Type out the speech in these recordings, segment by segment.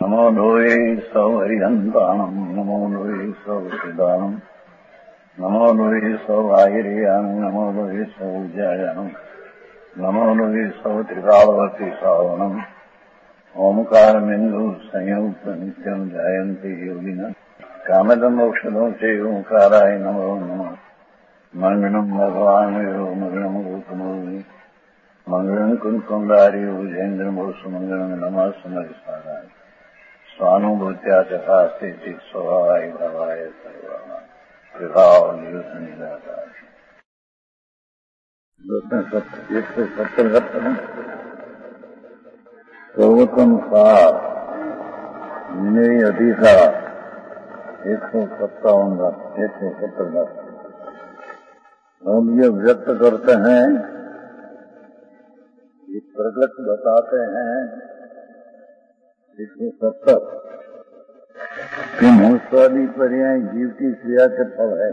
नमो लोये सौहरिहन्ताणम् नमो लोये सौहृदानम् नमो लोये सौभागिर्यानम् नमो लोये सौज्यायानम् नमो लोये सौत्रिकालवर्ति सावनम् ओंकारमिन्दु संयुक्त नित्यम् जायन्ति योगिनः कामदम् औषधम् च ओंकाराय नमो नमः मंगलम् भगवान् मंगलम् गौतमोऽग्नि मंगलम् कुंकुमधारी भुजेन्द्रमोसु मंगलम् नमः समरिसाराय स्वानुभूत्या चकास्ते स्वभावाय भावाय सर्वाणां विभाव निदाकार 170 सर्वोत्तमसार विनय अधिकार 157 हम ये व्यक्त करते हैं, ये प्रकट बताते हैं 170 कि मनुष्यादि पर्याय जीव की क्रिया के फल है।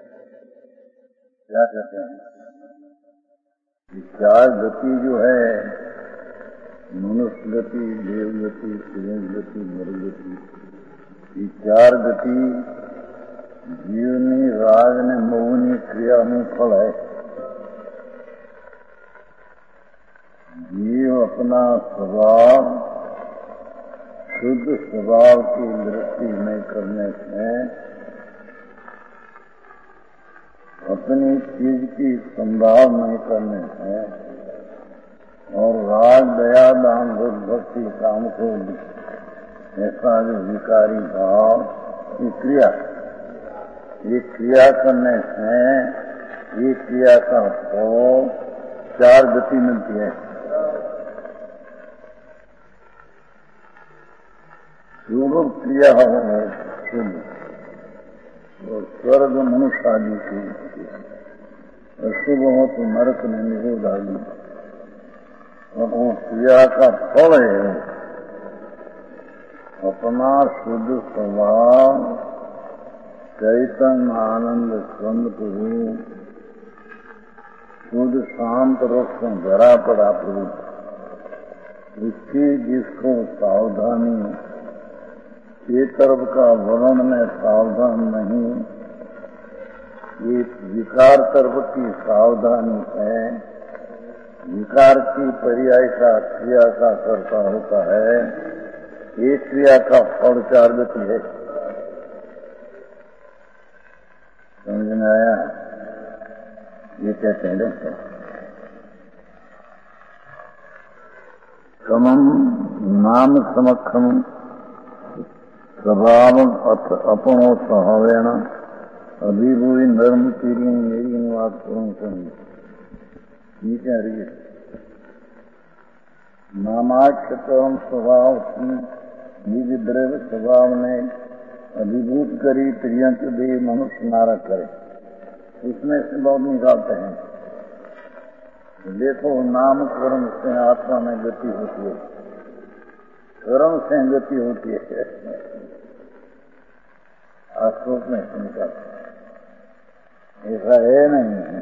क्या कहते हैं? चार गति जो है, मनुष्य गति, देव गति, सुरेश गति, नर गति, ये चार गति जीवनी राग ने मोहनी क्रिया में फल है। जीव अपना स्वभाव शुद्ध स्वभाव की वृत्ति में करने से, अपनी चीज की संभाव नहीं करने से और राग दया दान भक्ति काम को ऐसा जो विकारी भाव की क्रिया, ये क्रिया करने से ये क्रिया का फल चार गति मिलती है। शुभ क्रिया है शुभ, और स्वर्ग मनुष्य आदि की, अशुभ हो तो नरक में निरोध आदि, और वो क्रिया का फल है अपना शुद्ध स्वभाव चैतन्य आनंद स्वरूप रूप शुद्ध शांत रूप से भरा पड़ा प्रभु, उसकी जिसको सावधानी ये तरफ का वर्ण में सावधान नहीं, ये विकार तरफ की सावधानी है। विकार की पर्याय का क्रिया का कर्ता होता है, एक क्रिया का फल चार गति है। समझ में आया? ये कहते हैं देखो, समम नाम समक्षम स्वभाव अपनो स्वभावेण अभिभूति नर्म पीढ़ी मेरी निवास करूं। ये कह रही है, नामाक्षरम स्वभाव की द्रव्य स्वभाव ने अभिभूत करी प्रियंत देव मनुष्य नारक करे, उसमें से बहुत निकालते हैं। देखो, नाम कर्म से आत्मा में गति होती है, कर्म से गति होती है, आश्रोत में निकालते हैं। ऐसा है नहीं,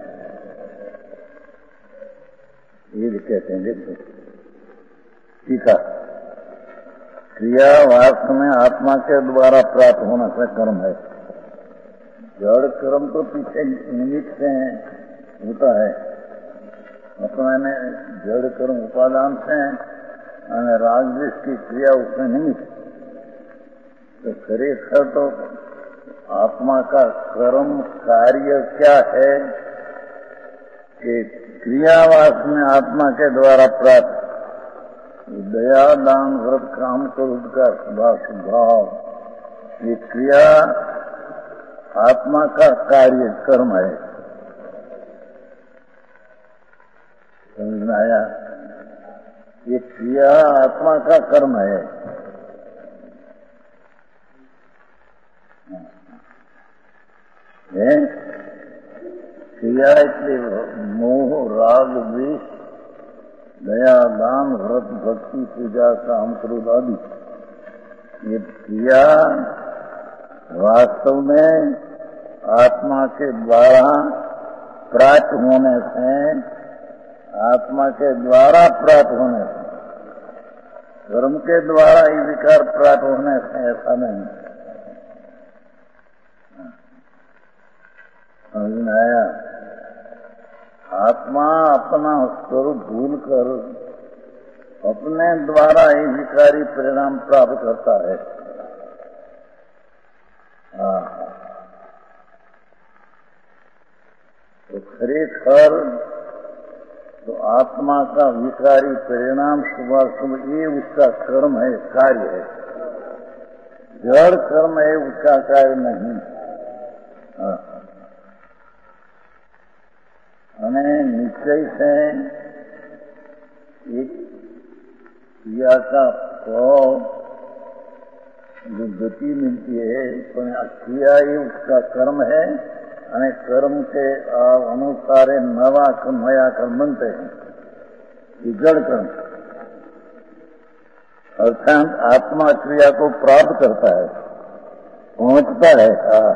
ये कहते हैं। देखो ठीक है, क्रिया वास्तव में आत्मा के द्वारा प्राप्त होने से कर्म है। जड़ कर्म तो पीछे निमित्त से होता है, अपने में जड़ कर्म उपादान से राजदेश की क्रिया उसमें निमित्त, तो खरेखर तो आत्मा का कर्म कार्य क्या है कि क्रियावास में आत्मा के द्वारा प्राप्त दया दान व्रत काम क्रोध का स्वभाव, ये क्रिया आत्मा का कार्य कर्म है। समझ में आया? ये क्रिया आत्मा का कर्म है। क्रिया इसलिए मोह राग द्वेष दया दान व्रत भक्ति पूजा काम क्रोध आदि, ये क्रिया वास्तव में आत्मा के द्वारा प्राप्त होने से, आत्मा के द्वारा प्राप्त होने से कर्म के द्वारा ही विकार प्राप्त होने से ऐसा नहीं। समझ में आया? आत्मा अपना स्वरूप भूल कर अपने द्वारा ही विकारी परिणाम प्राप्त करता है। तो खरेखर तो आत्मा का विकारी परिणाम सुबह सुबह ये उसका कर्म है, कार्य है। जड़ कर्म है, उसका कार्य नहीं। हमें निश्चय से एक क्रिया का जो गति मिलती है, क्रिया ही उसका कर्म है। અને કર્મ के अनुसार नवा नया कर्म बनते हैं, ये जड़ कर्म। अर्थात आत्मा क्रिया को प्राप्त करता है, पहुंचता है।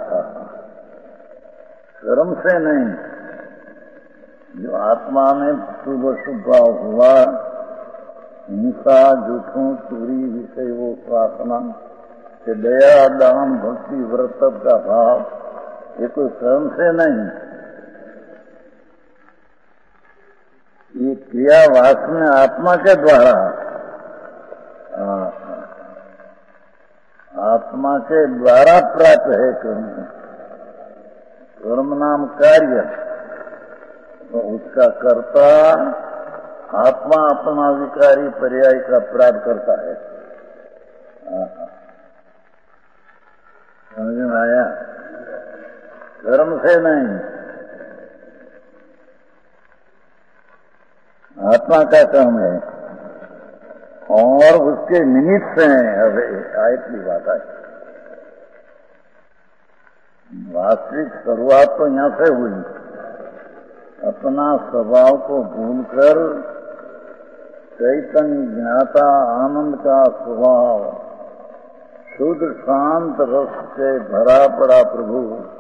कर्म से नहीं। जो आत्मा में शुभ भाव हुआ, हिंसा, झूठों, चोरी, विषय वो प्रार्थना के दया, दान, भक्ति, व्रत का भाव, ये कोई कर्म से नहीं। ये क्रिया वासना आत्मा के द्वारा, आत्मा के द्वारा प्राप्त है कर्म। कर्म नाम कार्य, तो उसका कर्ता आत्मा अपना विकारी पर्याय का प्राप्त करता है। समझ में आया? कर्म से नहीं, आत्मा का कर्म है और उसके निमित्त से अब आयत की बात है। वास्तविक शुरुआत तो यहां से हुई। अपना स्वभाव को भूलकर चैतन्य ज्ञाता आनंद का स्वभाव, शुद्ध शांत रस से भरा पड़ा प्रभु,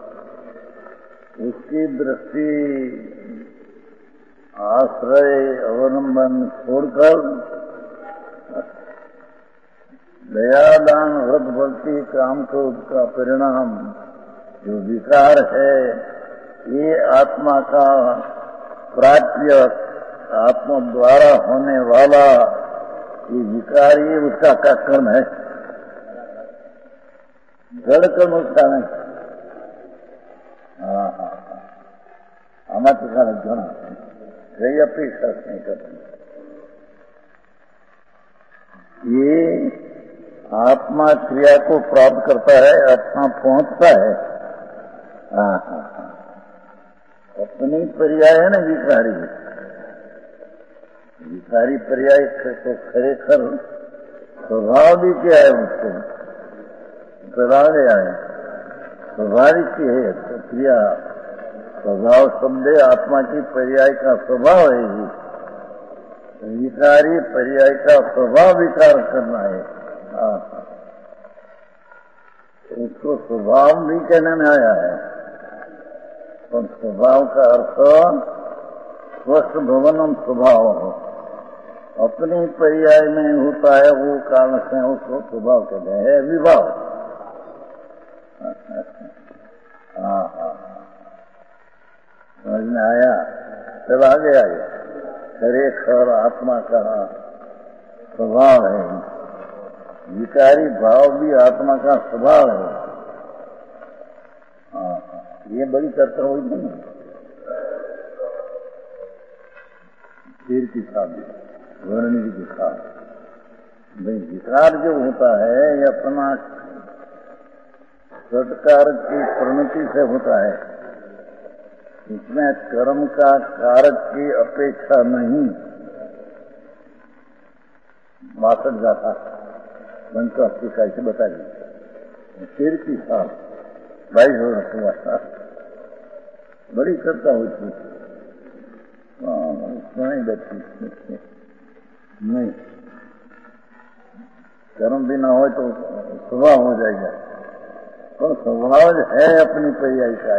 उसकी दृष्टि आश्रय अवलंबन छोड़कर दयादान व्रत भक्ति काम क्रोध का परिणाम जो विकार है, ये आत्मा का प्राप्य आत्मा द्वारा होने वाला ये विकार, ये उसका क्या कर्म है? जड़ कर्म उसका नहीं। आमाचं झालं घण कई अपेक्षा नहीं करती। ये आत्मा क्रिया को प्राप्त करता है, आत्मा पहुंचता है। अपनी पर्याय है ना विकारी, विकारी पर्याय तो खरेखर स्वभाव भी क्या है, उसको बता गया है। स्वाभाविक है तो क्रिया, स्वभाव शब्द आत्मा की पर्याय का स्वभाव है। ये विकारी पर्याय का स्वभाव विकार करना है। उसको स्वभाव भी कहने में आया है, और स्वभाव का अर्थ स्वस्थ भवनम स्वभाव हो, अपने पर्याय में होता है वो कारण से उसको स्वभाव कहते हैं। विभाव समझ में आया? तब आगे आगे खरेखर आत्मा का स्वभाव है, विकारी भाव भी आत्मा का स्वभाव है। ये बड़ी चर्चा हुई थी ना तीर की शादी, वर्णी की शादी। भाई विकार जो होता है ये अपना सत्कार की परिणति से होता है, इसमें कर्म का कारक की अपेक्षा नहीं। मासठ जाता बनकर आपकी कैसे बताइए सिर की साथ 22 वर्ष हुआ, बड़ी चर्चा हुई थी। नहीं बची नहीं, कर्म भी ना हो तो स्वभाव हो जाएगा, तो स्वभाव है अपनी पर्याय का।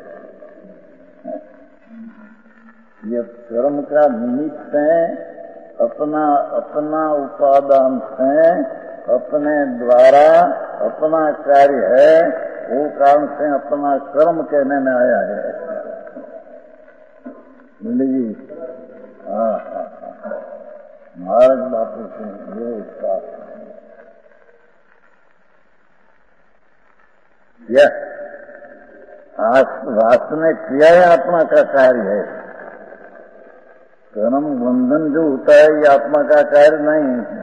ये कर्म का निमित्त है अपना उपादान से अपने द्वारा अपना कार्य है, वो कारण से अपना कर्म कहने में आया है। जी हाँ, महाराज बापू से ये इसका वास्तव में क्रिया आत्मा का कार्य है। कर्म बंधन जो होता है ये आत्मा का कार्य नहीं है।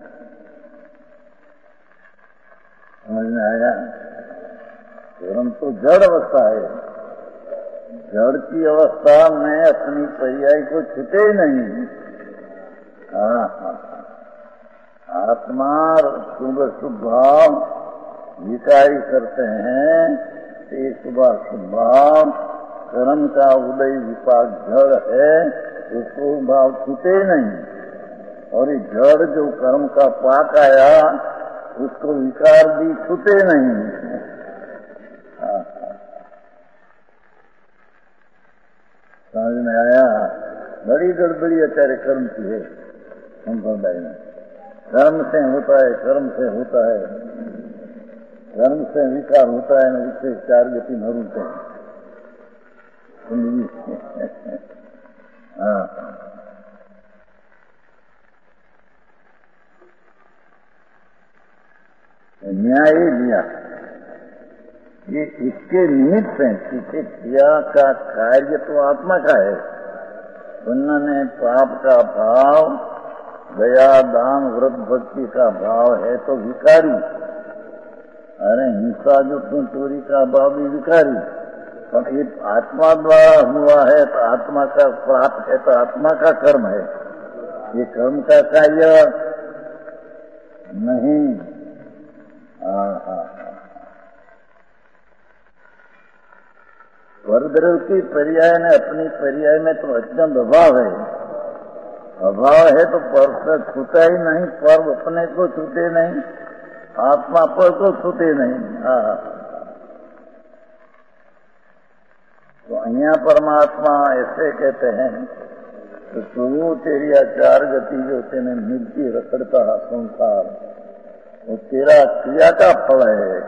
समझ में आया? कर्म तो जड़ अवस्था है। जड़ की अवस्था में अपनी पर्याय को छूटे ही नहीं। हाँ, आत्मा शुभ भाव विकारी करते हैं। ये शुभ भाव कर्म का उदय विपाक जड़ है, उसको भाव छूटे नहीं। और ये जड़ जो कर्म का पाक आया उसको विकार भी छूटे नहीं। समझ में आया? बड़ी गड़बड़ी अचार्य कर्म की है संप्रदाय में। कर्म से होता है, कर्म से होता है, कर्म से विकार होता है, न उससे चार गति न रूपते हैं। न्याय दिया ये इसके निमित्त है। किसी क्रिया का कार्य तो आत्मा का है। उन्होंने पाप का भाव, दया दान व्रत भक्ति का भाव है तो विकारी। अरे हिंसा जो तुम चोरी का भाव भी विकारी। और ये आत्मा द्वारा हुआ है तो आत्मा का प्राप्त है तो आत्मा का कर्म है। ये कर्म का कार्य नहीं। परद्रव की पर्याय ने अपनी पर्याय में तो अत्यंत अभाव है। अभाव है तो पर से छूता ही नहीं, पर अपने को छूते नहीं, आत्मा पर को छूते नहीं। तो અહીંયા परमात्मा ऐसे कहते हैं तो तू तेरी आचार गति जो तेने मिलती रखड़ता संसार वो तेरा क्रिया का फल है।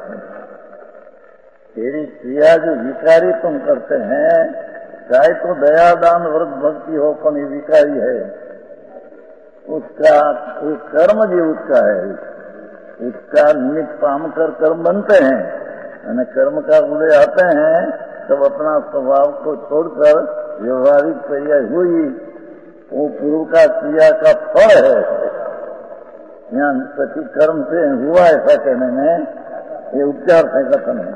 तेरी क्रिया जो विकारी तुम करते हैं, चाहे तो दया दान व्रत भक्ति हो पण ये विकारी है। उसका वो कर्म भी उसका है। उसका निमित्त पाम कर कर्म बनते हैं। यानी कर्म का उदय आते हैं तब अपना स्वभाव को छोड़कर व्यवहारिक क्रिया हुई, वो पूर्व का क्रिया का फल है। यहाँ सची कर्म से हुआ ऐसा कहने में ये उपचार से कथन है।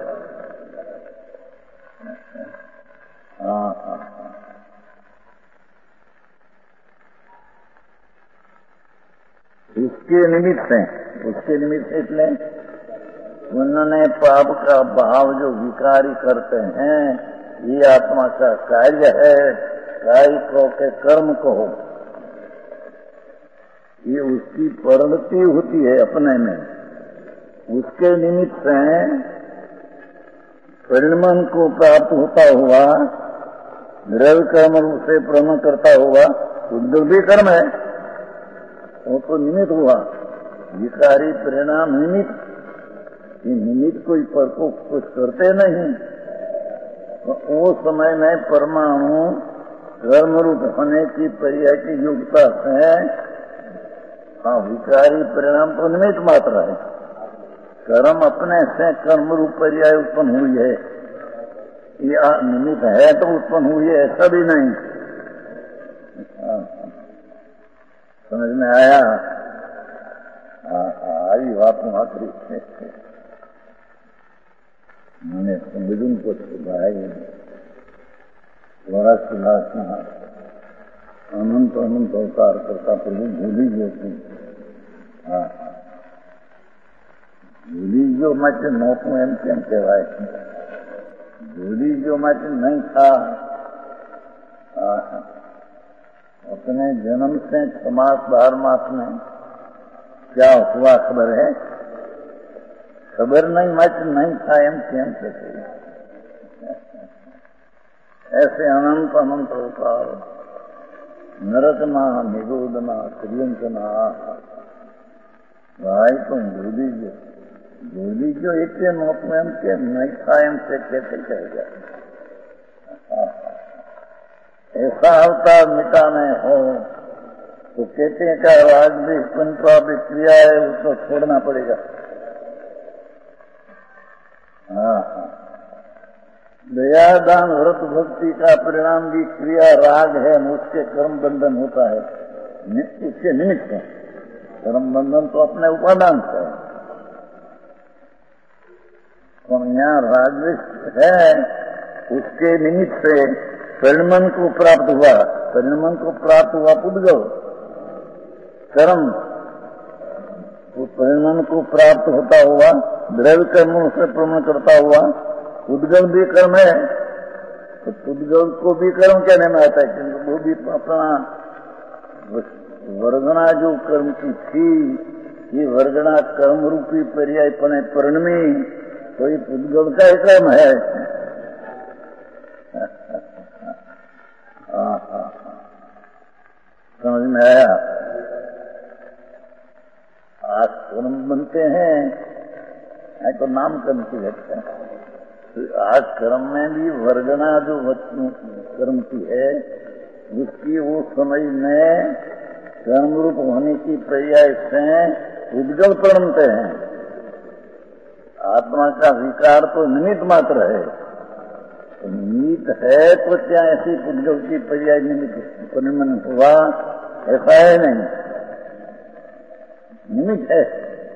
उसके निमित्त है। उसके निमित्त इसलिए उन्होंने पाप का भाव जो विकारी करते हैं ये आत्मा का कार्य है। कार्य को के कर्म को ये उसकी परिणति होती है अपने में। उसके निमित्त से परिणमन को प्राप्त होता हुआ द्रव्य कर्म रूप से प्रेम करता हुआ उद्योग भी कर्म है। वो तो निमित्त हुआ। विकारी परिणाम निमित्त। ये निमित्त कोई पर को कुछ करते नहीं। तो वो समय में परमाणु कर्म रूप होने की पर्याय की योग्यता से हाँ विकारी परिणाम तो निमित्त मात्र है। कर्म अपने से कर्म रूप पर्याय उत्पन्न हुई है। ये निमित्त है तो उत्पन्न हुई है ऐसा भी नहीं। समझ में आया? आई बात मात्री मैंने संविधान को सुधाई अनंत अनंत अवतार करता प्रभु भूली गए थे। भूली जो मच नौकू एम केम कहवाय। भूली जो मच नहीं था। अपने जन्म से 6 मास 12 मास में क्या हुआ खबर है? खबर नहीं, मच नहीं था एम केम कहते। ऐसे अनंत अनंत अवतार નરકના નિરોધના ત્રિયંકના ભાઈ तुम ભૂલી ગયો એટલે નોતું એમ કે નહીં થાય એમ से कैसे कहेगा। ऐसा अवतार मिटाने हो तो कहते हैं क्या राग भी पंचपापी क्रिया है उसको छोड़ना पड़ेगा। हाँ दया दान व्रत भक्ति का परिणाम भी क्रिया राग है, उसके कर्म बंधन होता है, उसके निमित्त है। कर्म बंधन तो अपने उपादान से है, तो यहाँ राग है उसके निमित्त से परिणमन को प्राप्त हुआ पुद्गल कर्म, उस परिणमन को प्राप्त होता हुआ द्रव्य कर्मों से प्रमण करता हुआ पुद्गल भी कर्म है। तो पुद्गल को भी कर्म कहने में आता है, क्योंकि वो भी अपना वर्गणा जो कर्म की थी, ये वर्गणा कर्म रूपी पर्यायपणे परिणमी, तो ये पुद्गल का ही कर्म है। समझ में आया। आज कर्म बनते हैं तो नाम कर्म की व्यक्त है। आज कर्म में भी वर्गणा जो कर्म की है उसकी वो समय में कर्म रूप होने की पर्याय से उद्गल प्रणमते हैं। आत्मा का विकार तो निमित्त मात्र है, तो निमित्त है तो क्या ऐसी उद्गल की पर्याय निमित्त परिणमन हुआ, ऐसा है नहीं, निमित्त है।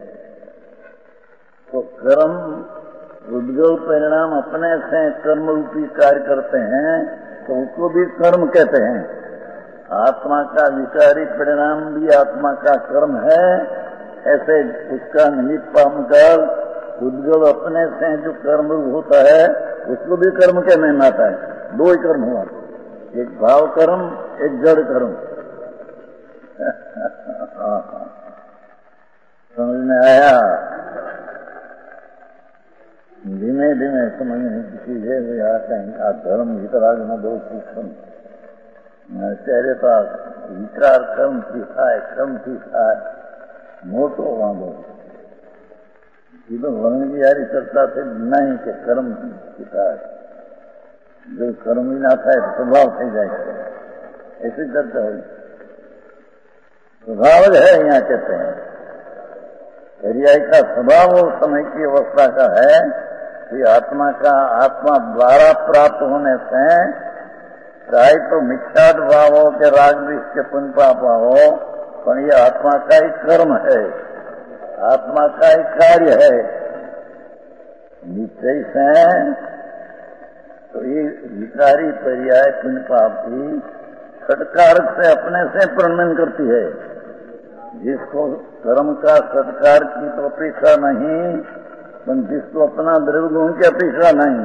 तो कर्म उद्गल परिणाम अपने से कर्म रूपी कार्य करते हैं तो उसको भी कर्म कहते हैं। आत्मा का विकारी परिणाम भी आत्मा का कर्म है, ऐसे उसका निमित्त पाकर उद्गल अपने से जो कर्म रूप होता है उसको भी कर्म कहने में आता है। दो ही कर्म हुआ, एक भाव कर्म, एक जड़ कर्म। समझ में आया। धीमे धीमे समझने की चीज है। आ धर्म वितराग न दो सूक्ष्म ત્યારે તો વિચાર કર્મથી થાય મોટો વાંધો। એ તો વર્ણની યારી ચર્ચા થઈ નહીં કે કર્મથી થાય, જો કર્મ ના થાય તો સ્વભાવ થઈ જાય છે, ऐसी चर्चा हुई। स्वभाव है यहाँ कहते हैं, पर्याय का स्वभाव उस समय की अवस्था का है कि आत्मा द्वारा प्राप्त होने से चाहे तो मिथ्याद भाव हो के राग द्वेष के पुण्यपाप हो, पर ये आत्मा का ही कर्म है, आत्मा का ही कार्य है। निश्चय से तो ये विकारी पर्याय पुण्यपाप की सत्कारक से अपने से प्रणमन करती है। जिसको कर्म का सत्कार की तो अपेक्षा नहीं, पर जिसको अपना द्रव्य गुण की अपेक्षा नहीं।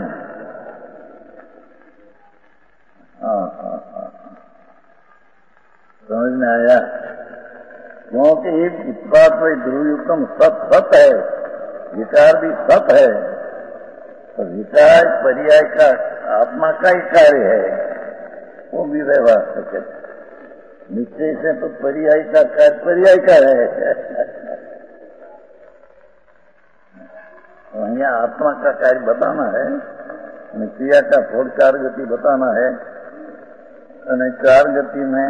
समझ में आया। क्योंकि उत्पाद वही ध्रुवयुक्तम सत है, विचार भी सत है, तो विचार पर्याय का आत्मा का ही कार्य है, वो भी व्यवस्थित है। निश्चय से तो पर्याय का कार्य पर्याय का है। यहाँ आत्मा का कार्य बताना है, क्रिया का फोड़ चार गति बताना है। અને ચાર ગતિ में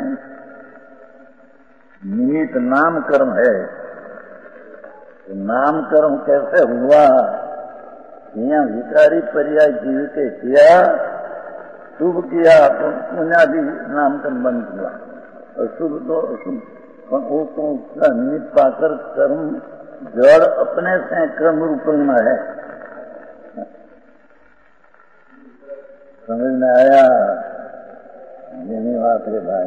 निमित्त नाम कर्म है। तो नाम कर्म कैसे हुआ? यहाँ विकारी पर्याय जीव के किया, शुभ किया तो पुण्यादि नाम कर्म बन हुआ, और शुभ तो उसका निमित्त पाकर कर्म जड़ अपने से कर्म रूप में है। समझ में आया। જેની વાત રે ભાઈ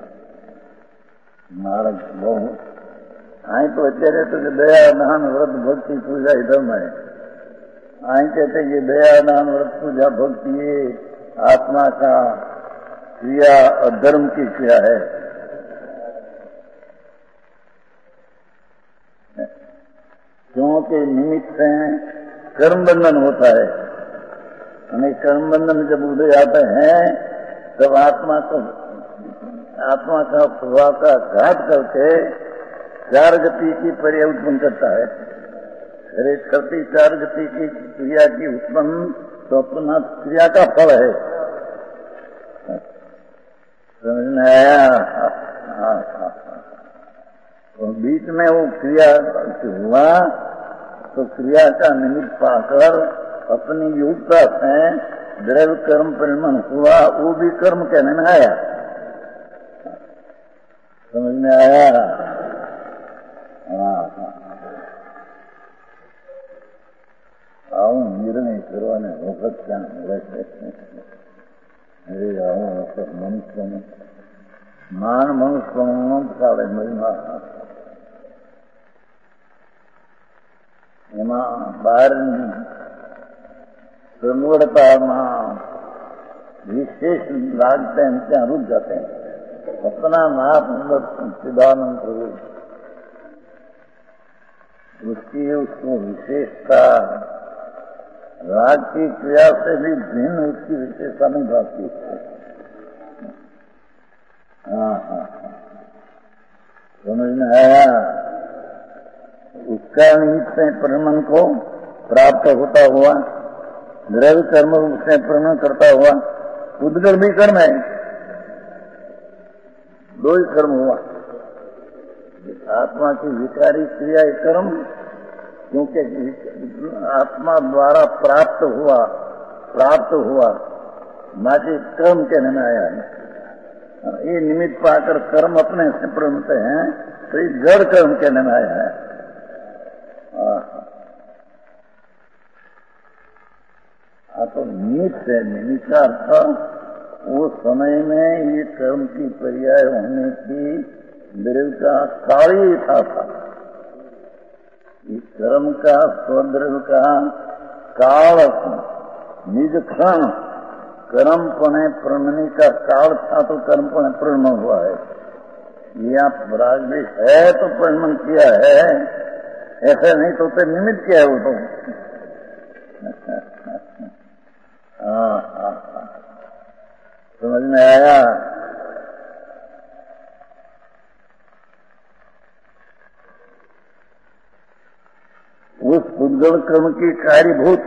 મારા બહુ અહીં તો અત્યારે તો દયા દાન વ્રત ભક્તિ પૂજા એ ધર્મ है। અહીં कहते कि दया दान व्रत पूजा भक्ति ये आत्मा का क्रिया और धर्म की क्रिया है। क्योंकि निमित्त से कर्म बंधन होता है, कर्म बंधन जब उदय आते हैं तब आत्मा को आत्मा का स्वभाव का घात करके चार गति की पर्याय उत्पन्न करता है। अरे करती चार गति की क्रिया की उत्पन्न तो अपना क्रिया का फल है। समझ में आया? और बीच में वो क्रिया हुआ तो क्रिया का निमित्त पाकर अपनी योग्यता से द्रव्य कर्म परिणाम हुआ, वो भी कर्म कहने में आया। समझ में आया? आओ निर्णय करवाने वक्त क्या वैसे अरे आओ वक्त मनुष्य में मान मनुष्य साढ़े महिमा એમાં બહારની પ્રમુડતામાં વિશેષ લાગते हैं, ત્યાં रुक जाते हैं। अपना नाथ चिदानंद प्रभु उसकी उसको विशेषता राग की क्रिया से भी भिन्न उसकी विशेषता नहीं भाती। हाँ, समझ में आया? उसका निमित्त से परिणाम को प्राप्त होता हुआ द्रव्य कर्म उससे परिणाम करता हुआ उद्गल भी कर्म है। दो ही कर्म हुआ। आत्मा की विकारी क्रिया कर्म, क्योंकि आत्मा द्वारा प्राप्त हुआ माचे कर्म कहने में आया है। ये निमित्त पाकर कर्म अपने से परिणत हैं, तो ये जड़ कर्म कहने में आया है। तो निमित्त है। निमित्त का अर्थ वो समय में ये कर्म की पर्याय होने की द्रव्य का काल ही था। इस कर्म का स्वद्रव्य का काल निज क्षण कर्म पने प्रणनी का काल था, तो कर्म पने प्रण हुआ है। ये आप रागदेश है तो प्रण किया है, ऐसा नहीं तो निमित्त क्या है वो तो। समझ में आया? उस उद्गल कर्म की कार्यभूत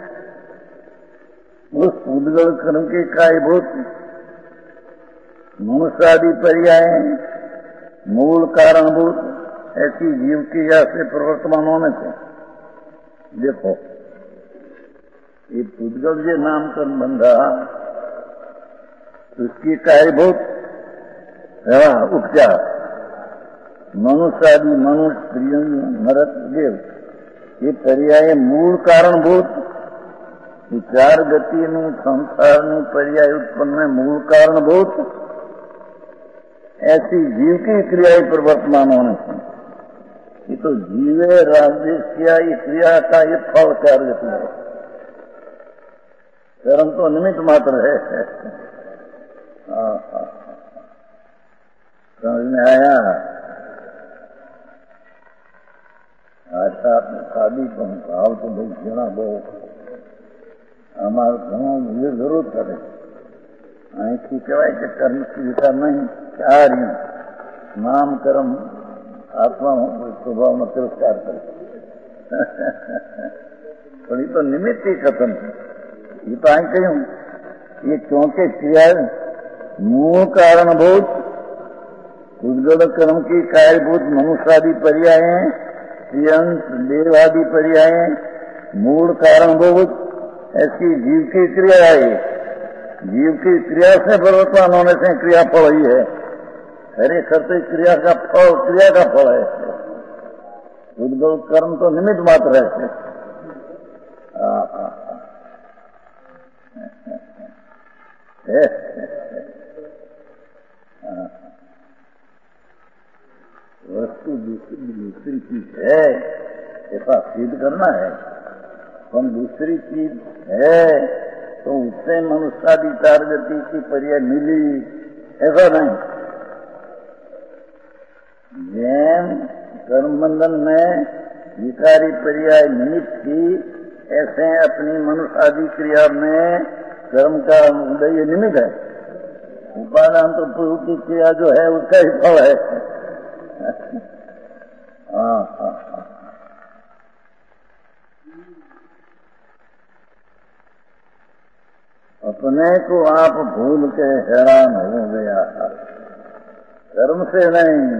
मनुष्यादि पर्याय मूल कारणभूत ऐसी जीव क्रिया से प्रवर्तमान होने से। देखो ये उद्गल जो नामकरण बंधा उसकी कार्यभूत उपचार मनुष्यादि मनुष्य प्रियंग नरक देव ये पर्याय मूल कारणभूत विचार गति संसार पर्याय उत्पन्न मूल कारणभूत ऐसी जीव की क्रिया प्रवर्तमान होने से। ये तो जीवे राजदेश किया ये क्रिया का ये फल कार्य है। कर्म तो निमित्त मात्र है। समझ में आया? आशा आपने शादी पण भाव तो भाई घणा बहु અમારે ઘણું જરૂર કરે। અહીંથી કહેવાય કે કર્મ સ્વીકાર નહીં, આ રહ્યું નામ કર્મ આત્મા સ્વભાવનો તિરસ્કાર કરે। પણ એ તો નિમિત્ત ही खत्म है। ये तो અહીં કહ્યું ये क्योंकि क्रिया मूल कारणभूत उद्गल कर्म की कार्यभूत मनुष्यादि पर्याय अंश देवादि पर्याय मूल कारणभूत ऐसी जीव की क्रिया है। जीव की क्रिया से प्रवर्तमान होने से क्रिया फल ही है। हरे करते क्रिया का फल है। उद्गल कर्म तो निमित्त मात्र है। वस्तु दूसरी चीज है, ऐसा सिद्ध करना है। पर दूसरी चीज है तो उससे मनुष्यादि चार गति की पर्याय मिली, ऐसा नहीं। जैन कर्म बंधन में विकारी पर्याय निमित्त थी, ऐसे अपनी मनुष्य आदि क्रिया में कर्म का उदय निमित्त है। उपादान तो प्रभु की क्रिया जो है उसका ही फल है। हाँ हाँ हाँ। अपने को आप भूल के हैरान हो गया, कर्म से नहीं,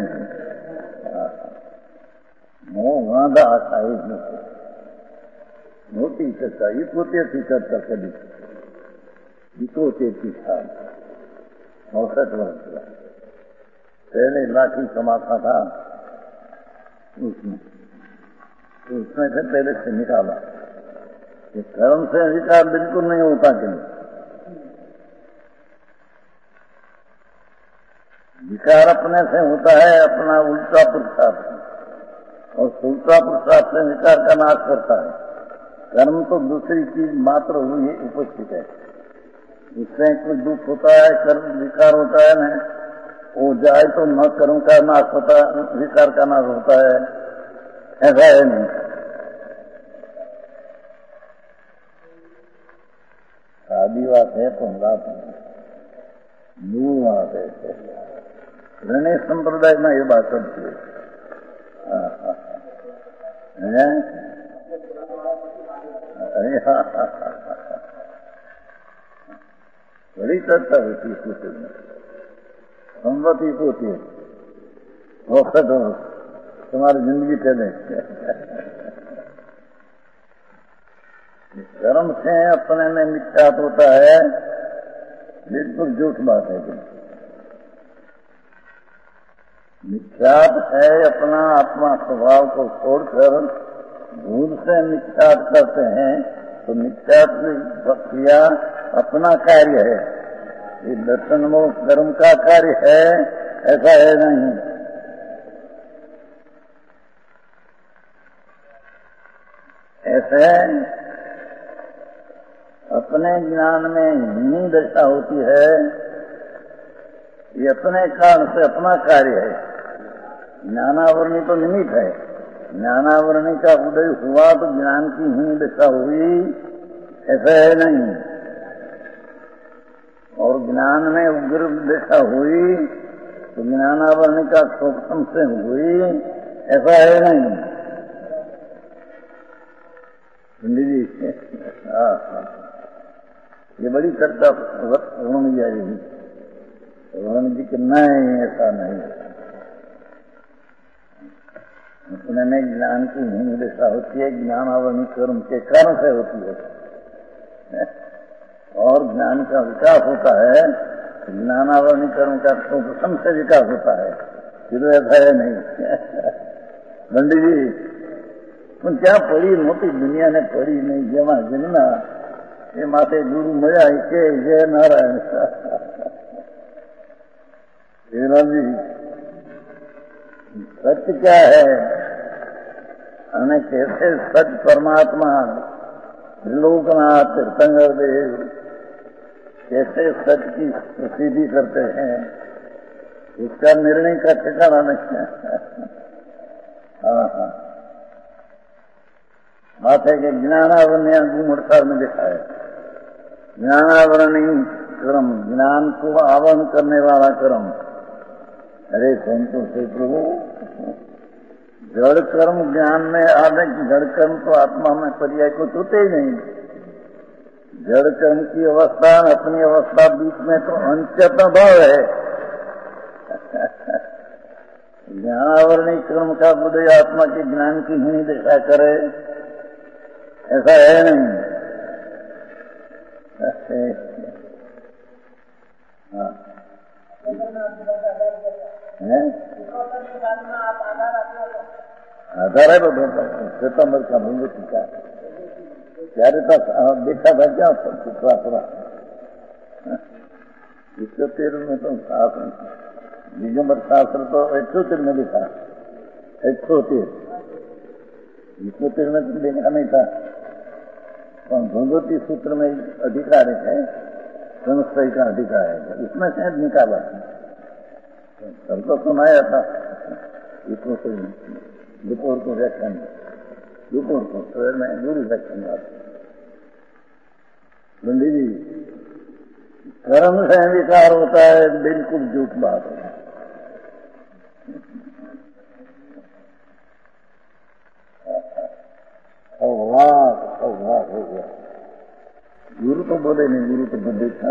मोह वादा आशाई मोटी चर्चा इकोतेती चर्चा कभी इकोतेती साल 69 वर्ष का पहले लाठी कमाता था उसमें से पहले से निकाला। कर्म से अधिकार बिल्कुल नहीं होता कि नहीं, विकार अपने से होता है, अपना उल्टा पुरुषार्थ, और उल्टा पुरुषार्थ से विकार का नाश करता है। कर्म तो दूसरी चीज मात्र हुई उपस्थित है, उससे कुछ दुख होता है, कर्म विकार होता है ना, वो जाए तो न कर्म का नाश होता है, विकार का नाश होता है, ऐसा है नहीं। सादी बात है तो बात मूल बात है। ऋणी संप्रदाय में ये बात चलती है। बड़ी चर्चा होती है सूत्र में, संपत्ति होती है, वक्त हो तुम्हारी जिंदगी चले। कर्म से अपने में मिथ्यात होता है, बिल्कुल झूठ बात है। मिथ्यात है अपना आत्मा स्वभाव को छोड़कर भूल से मिथ्यात करते हैं, तो मिथ्यात की प्रक्रिया अपना कार्य है, ये दर्शन मोक्ष कर्म का कार्य है, ऐसा है नहीं। ऐसे अपने ज्ञान में ही दशा होती है, ये अपने कारण से अपना कार्य है। ज्ञानावरणी तो निमित्त है, ज्ञानावरणी का उदय हुआ तो ज्ञान की ही दशा हुई, ऐसा है नहीं। और ज्ञान में उग्र दशा हुई तो ज्ञानावरणी का सूक्ष्म से हुई, ऐसा है नहीं। जी ये बड़ी चर्चा रोहन जी आई थी, रोहन जी कि नहीं ऐसा नहीं, अपने में ज्ञान की ही दशा होती है, ज्ञानावरणी कर्म के कारण से होती है, और ज्ञान का विकास होता है, ज्ञानावरणी कर्म का सूक्ष्म से विकास होता है, फिर ऐसा है नहीं। पंडित जी तुम क्या पढ़ी मोटी दुनिया ने पढ़ी नहीं, जेमा जन्मा ये माथे गुरु मजा के जय नारायण। जी सत्य क्या है, हमें कैसे सत्य परमात्मा त्रिलोकनाथ तीर्थंकर देव कैसे सत्य की प्रसिद्धि करते हैं, इसका निर्णय का ठिकाना नहीं है। हाँ हाँ बात है कि ज्ञानावरणी गुमड़सार में लिखा है, ज्ञानावरणी कर्म, ज्ञान को आवरण करने वाला कर्म। अरे संतों से प्रभु जड़ कर्म ज्ञान में आने की, जड़ कर्म तो आत्मा में पर्याय को होते ही नहीं। जड़ कर्म की अवस्था अपनी अवस्था बीच में तो अनचेतन भाव है। ज्ञानावरणी कर्म का उदय आत्मा के ज्ञान की ही दिशा करे, ऐसा है नहीं। हाँ आधार है सितंबर का भंगुति का ત્યારે देखा था क्या थोड़ा 71 में तो शास्त्र दिगंबर शास्त्र तो 173 में लिखा, 173 में तो देखा नहीं था, भंगुति सूत्र में अधिकार है, संस्थय का अधिकार है, उसमें से निकाला सबको सुनाया था। इसको दोपहर को व्याख्यान, दोपहर को सवेर में गुरु व्याख्यान। पंडित जी कर्म से विकार होता है, बिल्कुल झूठ बात है। हो गया। गुरु तो बोले नहीं, गुरु तो बुद्धि था,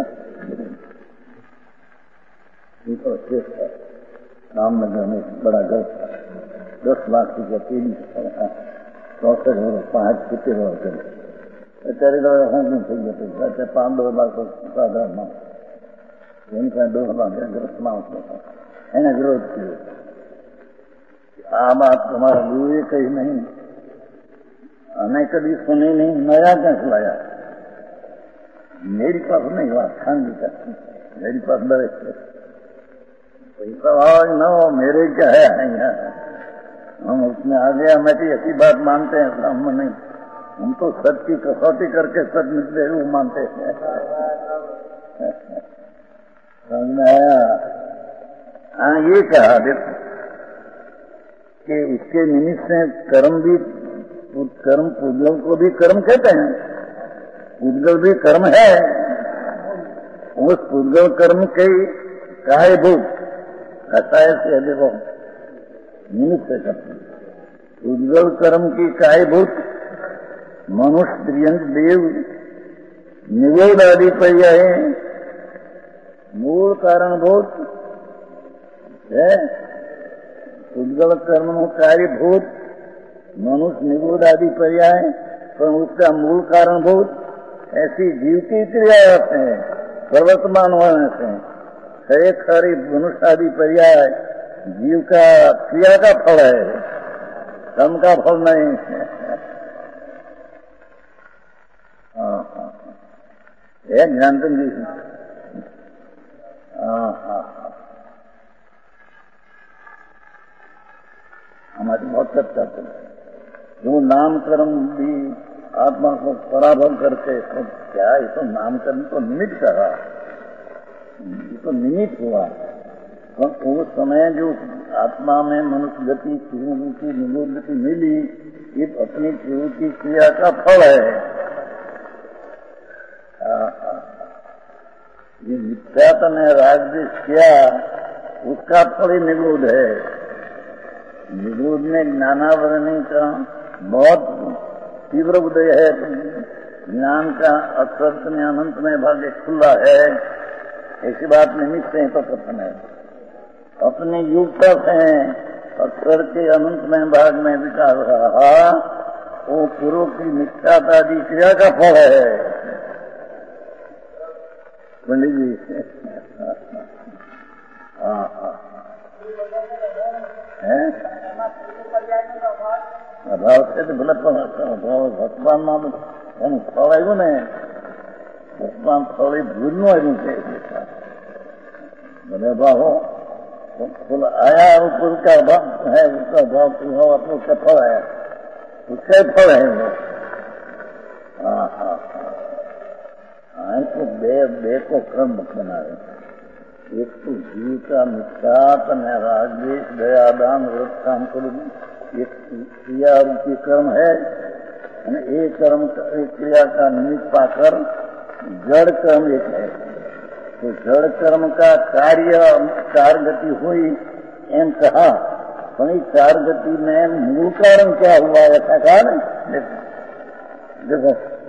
रामनगर में बड़ा घर था, 10 लाख की 3 64 हो 5 कितने हो गए, અત્યારે તો હું થઈ ગયો 5-2 લાખ સાધારણ એનકા 2 લાખ ગ્રસ્તમાં એને વિરોધ કર્યો। આ बात तुम्हारा गुरुए कही नहीं, हमें कभी सुनी नहीं, नया क्या लाया? मेरी पास नहीं बात खांगी का, मेरी पास बड़े सवाल न हो, मेरे क्या है यहाँ, हम उसमें आ गया। मैं तो ऐसी बात मानते हैं हम नहीं, हम तो सच की कसौटी करके सच निकले वो मानते हैं। समझ में आया? हाँ, ये कहा देखो कि उसके निमित्त से कर्म भी, कर्म पूजल को भी कर्म कहते हैं, पूजल भी कर्म है। उस पूजल कर्म के कार्यभूत कसाय से देखो निमित्त से करते हैं। पूजल कर्म की कार्यभूत मनुष्य प्रियंक देव निगोद आदि पर्याय मूल कारणभूत है। उद्गल कर्म कार्यभूत मनुष्य निगोद आदि पर्याय, पर उसका मूल कारणभूत ऐसी जीव की क्रिया होते हैं, प्रवर्तमान होने से खरी मनुष्य आदि पर्याय जीव का क्रिया का फल है, कर्म का फल नहीं है। ज्ञानचंद जी, हमारी बहुत चर्चा चल वो नामकर्म भी आत्मा को पराभव करके, तो क्या ये तो नामकर्म तो निमित्त करा, ये तो निमित्त हुआ। तो उस समय जो आत्मा में मनुष्य गति की निगोद गति मिली, ये अपनी जीव की क्रिया का फल है। ये मिथ्यात्व ने राजदेश किया, उसका फल ही निगोद है। निगोद में ज्ञानावरणी का बहुत तीव्र उदय है, ज्ञान का अक्षर में अनंत में भाग्य खुला है, ऐसी बात निमित्त से तो कथन है। अपने युगता से अक्षर के अनंत में भाग में विचार रहा, वो पूर्व की मिथ्यात्वादी क्रिया का फल है। पंडित जी, અભાવ છે તો ભલે ભગવાનમાં એનું ફળ આવ્યું ને, ભગવાન ફળ એ ભૂલનું આવ્યું છે। भले अभाव हो तो फल आया, ऊपर का अभाव है, उसका अभाव हो, अपने उसका फल आया, उसका फल है वो। तो बे को क्रम बनावे, एक तो जीव का मिथ्यात्व न रागद्वेष दयादान व्रत काम करूँ, एक क्रिया रूपी कर्म है, एक कर्म एक क्रिया का निमित्त पाकर जड़ कर्म एक है। तो जड़ कर्म का कार्य 4 गति हुई एम कहा, पर इस 4 गति में मूल कारण क्या हुआ ऐसा कहा न। देखो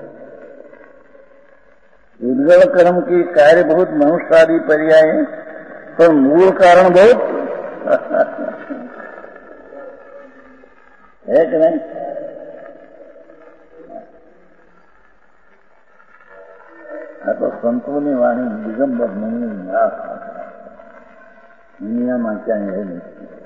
उद्गल कर्म की कार्य बहुत मनुष्य आदि पर्याय, पर मूल कारण बहुत है कि नहीं? तो संतों ने वाणी दिगंबर नहीं, दुनिया में क्या है नहीं।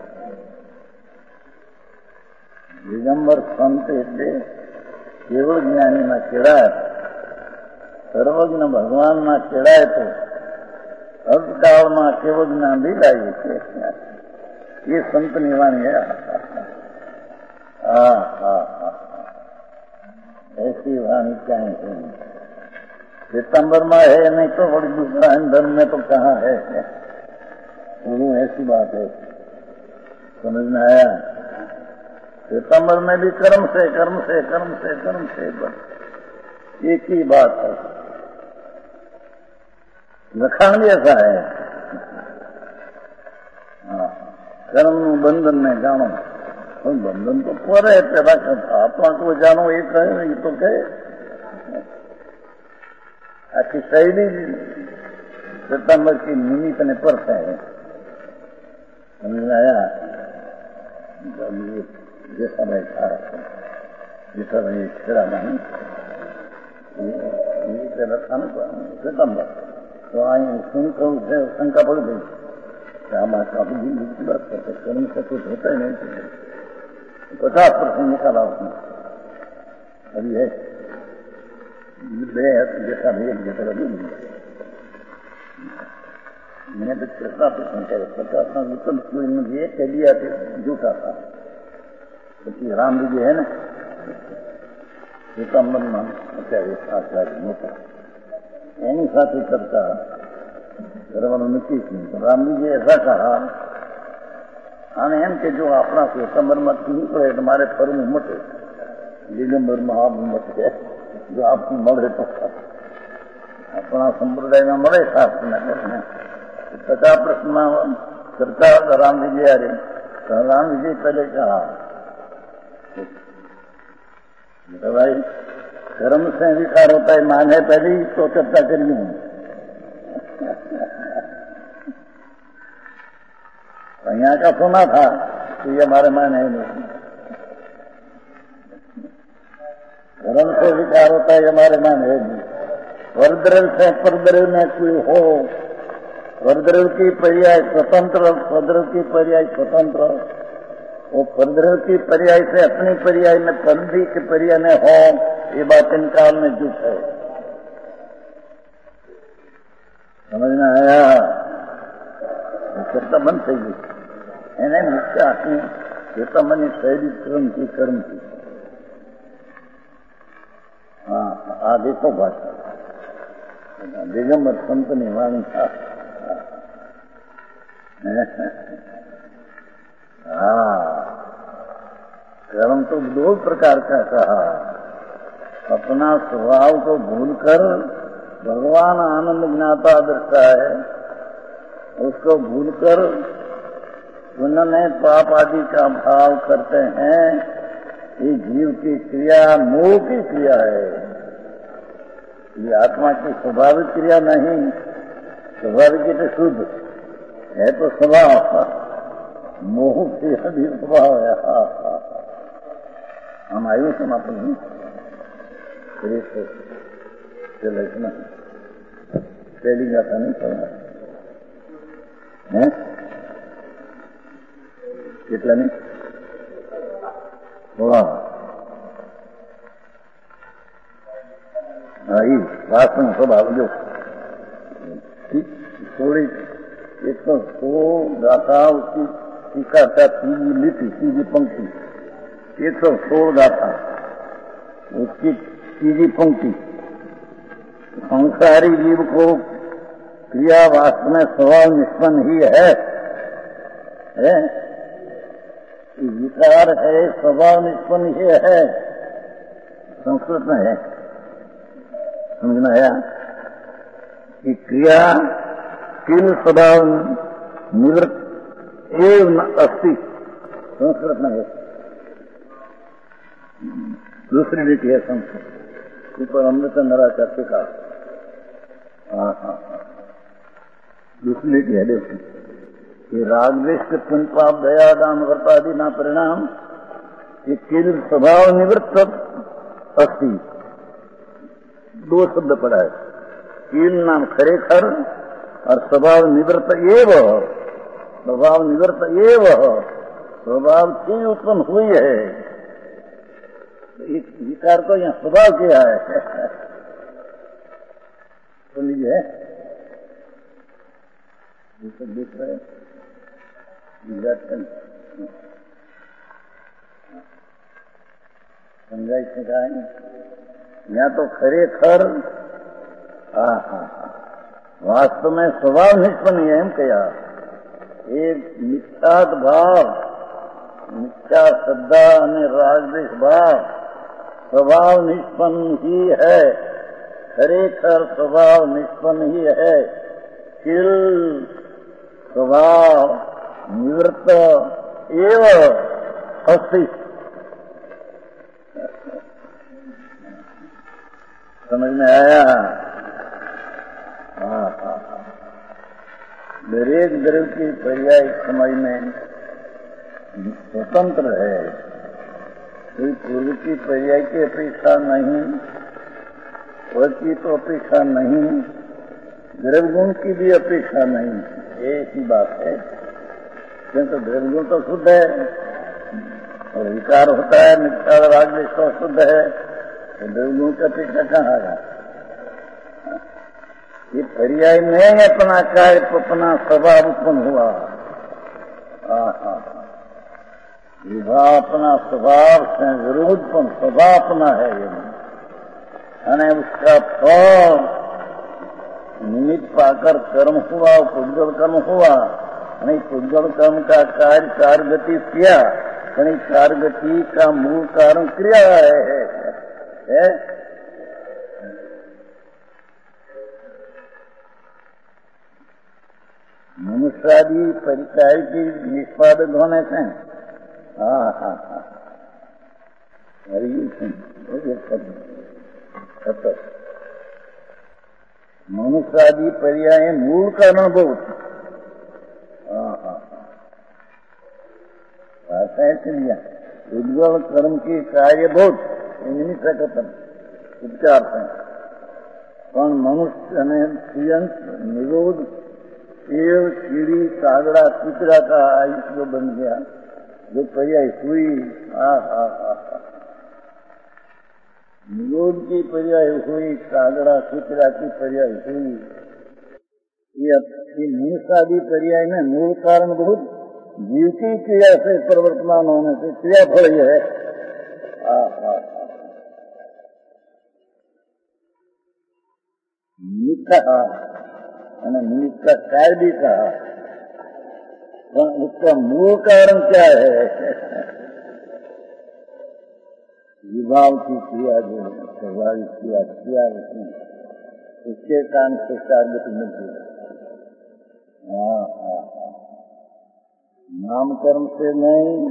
दिगंबर संत એટલે કેવળ જ્ઞાની માં કેળાય, સર્વજ્ઞ ભગવાન માં કેળાય તો અર્ધકાળ માં કેવળ જ્ઞાન દિલાય છે, ये संत निवाणी है। ऐसी वाणी क्या है? सितंबर में है नहीं तो बड़ी दूसरा धन में तो कहाँ है? वो ऐसी बात है, समझ में आया? सितंबर में भी कर्म से कर्म से कर्म से कर्म से बस एक ही बात है। લખાણ બી એસા હૈ. કર્મનું બંધન ને જાણો, બંધન તો પરે પેલા આત્મા को જાણો એ કહે ને, એ તો કહે. આખી શૈલી સત્તાંબર की निमित्त ने पर है. समझ में आया? जैसा भाई था जैसा भाई छेड़ा नहीं ये रखा ना सितंबर तो आई सुनकर उसे शंका पड़ गई. हमारे काफी की बात करते कर्म से कुछ होता ही नहीं. 50% निकाला उसने. अभी है जैसा भी एक जैसा भी मैंने तो 50% कह 50 विकल्प कोई मुझे कह दिया कि झूठा था. क्योंकि राम जी है ना सितंबर में અત્યારે આચાર્ય મોટા એની સાથે કરતા કરવાનું નક્કી થયું. તો રામજીએ એસા કહા અને એમ કે જો આપણા સિતંબરમાંથી નીકળે તો મારે ફરવું મટે, દિગંબરમાં આપ મટે. જો આપને મળે તો આપણા સંપ્રદાયમાં મળે શાસ્ત્રને 50% કરતા રામજી અરે तो रामजी पहले कहा तो भाई कर्म से विकार होता है, माने पहले ही तो चर्चा करिए. यहाँ का सुना था कि ये हमारे माने नहीं. कर्म से विकार होता है हमारे माने नहीं. परद्रव्य से परद्रव्य में कोई हो, परद्रव्य की पर्याय स्वतंत्र, परद्रव्य की पर्याय स्वतंत्र, वो परद्रव्य की पर्याय से अपनी पर्याय में परद्रव्य के पर्याय में हो, ये बात इन काल में झूठ है. समझ में आया? चेता बंद થઈ ગઈ એને નિશ્ચય આપી ચેતા મને શૈલી કર્મ की. हाँ आ देखो बात दिगंबर संतनी वाणी था. हाँ कर्म तो दो प्रकार का कहा. अपना स्वभाव को भूलकर भगवान आनंद ज्ञाता दृष्टा है, उसको भूलकर पुण्य पाप आदि का भाव करते हैं. ये जीव की क्रिया मोह की क्रिया है. ये आत्मा की स्वाभाविक क्रिया नहीं. स्वाभाविक तो शुद्ध है तो स्वभाव, मोह से भी स्वभाव है. हम आयु समापन पहली गाथा नहीं पढ़ा है कितना नहीं वास्तव स्वभाव जो थोड़ी 116 गाथा उसकी टीका था, तीजी पंक्ति 116 गाथा उसकी तीजी पंक्ति. संसारी जीव को क्रिया वास्तव में स्वभाव निष्पन्न ही है. विकार है, स्वभाव निष्पन्न ही है. संस्कृत में है, समझ में आया कि क्रिया किल स्वभाव निवृत्त एव अस्ति. संस्कृत में है. दूसरी रीति है संस्कृत ऊपर अमृत नराचार के का. हाँ हाँ हाँ दूसरी रीति है. देखो ये राग द्वेष के पुण्य पाप दया दान वर्ता आदि ना परिणाम ये केवल स्वभाव निवृत्त अस्ति. दो शब्द पड़ा है. कील नाम खरेखर और स्वभाव निवृत्त एव. स्वभाव निवृत्त एव स्वभाव की उत्पन्न हुई है. एक विकार तो यहाँ स्वभाव किया है. तो लीजिए ये सब देख रहे समझाई सिखाएंगे यहाँ तो खरेखर. वास्तव में स्वभाव निष्पन्न है. एम कया एक मिथ्यात भाव, मिथ्या श्रद्धा અને રાગદ્વેષ ભાવ स्वभाव निष्पन्न ही है. खरेखर स्वभाव निष्पन्न ही है. शील स्वभाव निवृत्त एव अस्ति। समझ में आया? दरेक द्रव्य की पर्याय समझ में स्वतंत्र है, कोई पूर्व की पर्याय की अपेक्षा नहीं, पर की तो अपेक्षा नहीं, द्रव्य गुण की भी अपेक्षा नहीं, एक ही बात है। क्योंकि द्रव्य गुण तो शुद्ध है और विकार होता है, मिथ्या राग तो शुद्ध है, तो द्रव्य गुण की अपेक्षा कहाँ आगा? ये पर्याय में अपना कार्य अपना स्वभाव उत्पन्न हुआ। विभाव अपना स्वभाव से विरोधपन स्वभाव अपना है ये, यानी उसका फल निमित्त पाकर कर्म हुआ, पुद्गल कर्म हुआ। नहीं, पुद्गल कर्म का कार्य कारगति किया, यानी कारगति का मूल कारण क्रिया है? मनुष्यादि परिचय की निष्पादक होने से मनुष्यादि पर्याय मूल कारण बहुत उद्गल कर्म की कार्य बहुत नहीं सकता उपचार से, पण मनुष्य ने निरोध एव कीड़ी कागड़ा कुतरा का आयुष्य बन गया, जो पर्याय हुई। निरोध की पर्याय हुई, कागड़ा कुतरा की पर्याय हुई। ये मनुष्यादि पर्याय में मूल कारण बहुत जीव की क्रिया से परिवर्तमान होने से क्रिया फल है। निमित्त का कार्य भी कहा, पर उसका मूल कारण क्या है? विभाव की क्रिया जो स्वाभाविक क्रिया उसके कारण से कार्य मिलती है। नाम कर्म से नहीं,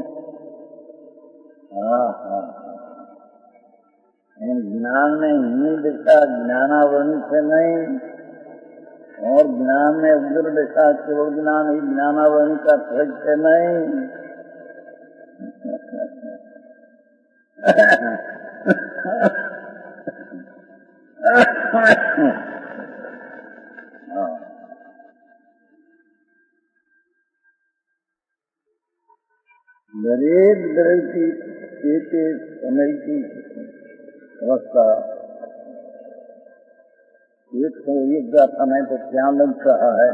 ज्ञान में ही दिशा ज्ञानावरण से नहीं, और ज्ञान में उग्र दिशा केवल ज्ञान ही ज्ञानावरण का ध्वज से नहीं। दरेक द्रव्य की एक समय की अवस्था एक समय तो क्या लग रहा है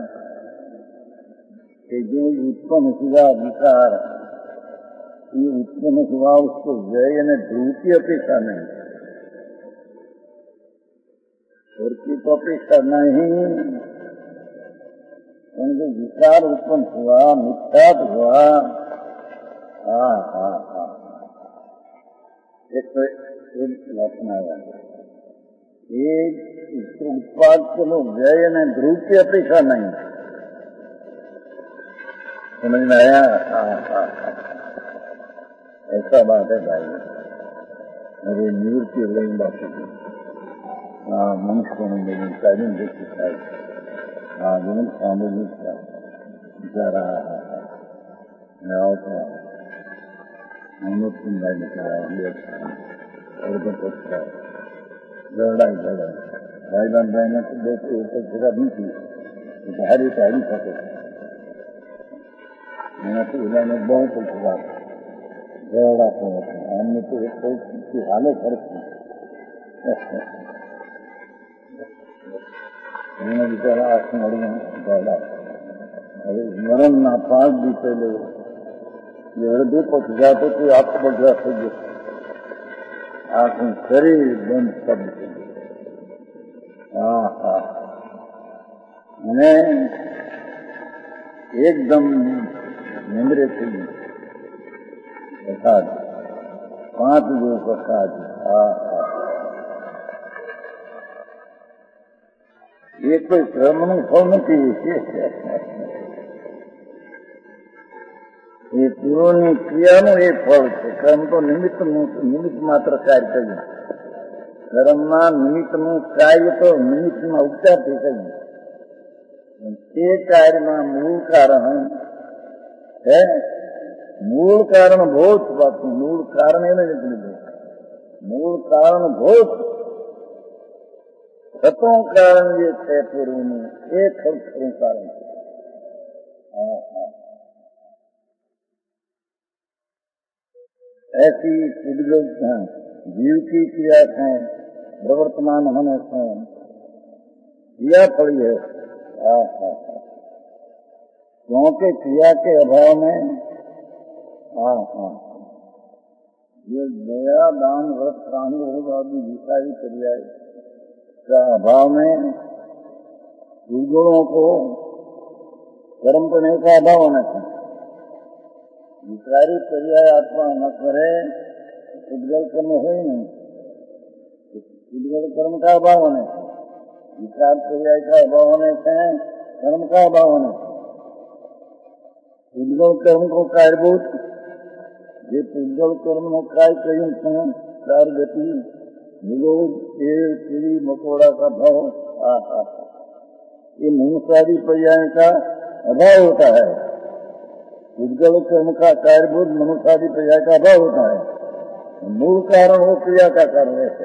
कि जो उत्पन्न हुआ विकार, ये उत्पन्न हुआ उसको व्यय ने ध्रुव की अपेक्षा नहीं, और की तो अपेक्षा नहीं, उनको विकार उत्पन्न हुआ, मिथ्यात हुआ। एक लक्षण एक उत्पाद को लोग व्यय ने ध्रुव की अपेक्षा नहीं। समझ में आया? ऐसा बात है भाई, मेरे निवृत्ति रही बात की। मनुष्य को मेरी कालीन देखी खाई, जीवन सामूहिक का जा रहा है। मैं आता मनुष्य भाई निकला और बता लड़ाई भाई बहन बहने तो देखो एक जगह नहीं थी, भारी टाइम सके मैंने तो इन्होंने बहुत उठा लड़ा हमने तो एक हालत फर्क थी। मैंने बेचारा आँख मड़ी दौड़ा, अरे मरण ना 5 दिन पहले ये हृदय पहुंच जाते थे, आपको बढ़ जाते थे, आंखों शरीर बंद सब एकदम निमरे थे प्रसाद 5 जो प्रसाद એ કોઈ કર્મનું ફળ નથી. એ પૂર્વની ક્રિયાનું એ ફળ છે. કર્મ તો નિમિત્ત માત્ર કાર્ય કર્યું. કર્મના નિમિત્તનું કાર્ય તો નિમિત્તના ઉપચારથી કર્યું. તે કાર્યમાં મૂળ કારણ હે, મૂળ કારણ ભોત. બાકી મૂળ કારણ એને નથી લીધું. મૂળ કારણ ભોત, થતું કારણ જે છે પૂર્વનું એ ખરું કારણ છે. ऐसी उद्योग जीव की क्रिया से प्रवर्तमान होने से क्रिया फली है. क्योंकि क्रिया के अभाव में ये दया दान व्रत काम आदि विषारी क्रियाएं का अभाव में दुर्गुणों को कर्म करने का अभाव होना चाहिए. विकारी क्रिया आत्मा न करे, उद्गल कर्म हो ही नहीं. उद्गल कर्म का अभाव होने से, विकार क्रिया का अभाव होने से कर्म का अभाव होने से उद्गल कर्म को कार्यभूत ये उद्गल कर्म નો કાર્ય કર્યું છે. ચાર ગતિ નિરોધ ચીડી મકોડા का भाव, ये मनुष्यादि पर्याय का अभाव होता है. उद्गल कर्म का कार्यभूत मनुष्यादि पर्याय का अभाव होता है. मूल कारण हो क्रिया का कारण है.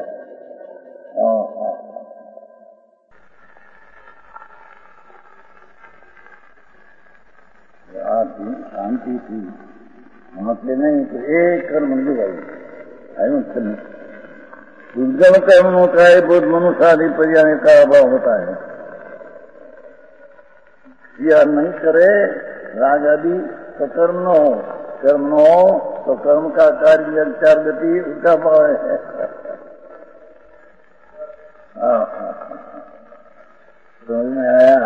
शांति थी वहां नहीं तो एक कर्म आयु. उद्गल कर्म નો कार्यभूत मनुष्यादि पर्याय का अभाव होता है. क्रिया नहीं करे राग आदि तो कर्म न हो, कर्म न हो तो कर्म का कार्य चार गति उसका भाव है. समझ में आया?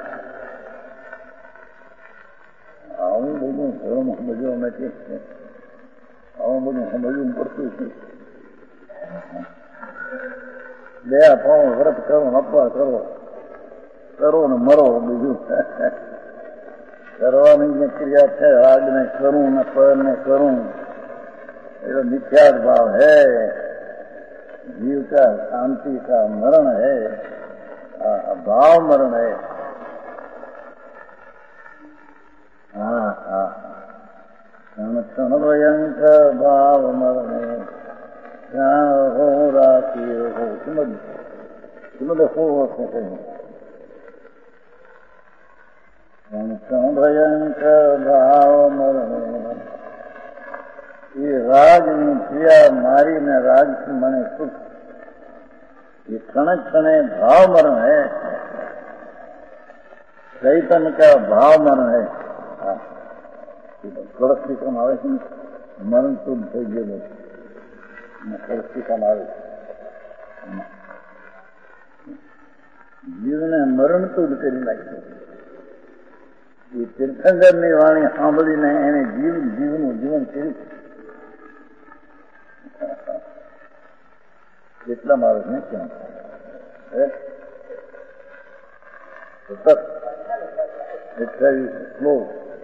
આવું બધું ધર્મ સમજવા નથી. આવું બધું સમજવું પડતું છે. બે પાઉં વ્રત કરો, અપવાસ કરો, કરો ને મરો. બીજું करवाने में क्रिया है. राग ने करूं न पर ने करूं, ये मिथ्या भाव है. जीव का शांति का मरण है, भाव मरण है. क्षण भयंकर भाव मरण हो राखी हो. समझ हो कहीं भयंकर भाव मरण. ये राग क्रिया मारी ने राग मने सुख, ये क्षण क्षण भाव मरण है. चैतन्य का भाव मरण है. कड़स्ती कम आवे છે મરણ શુદ્ધ થઈ ગયેલું. કડસ્તી કમ આવે જીવને મરણ શુદ્ધ કરી નાખ્યું. એ તીર્થંકરની વાણી સાંભળીને એને જીવનું જીવન કર્યું. કેટલા માણસ ને ક્યાં સતત 28 શ્લોક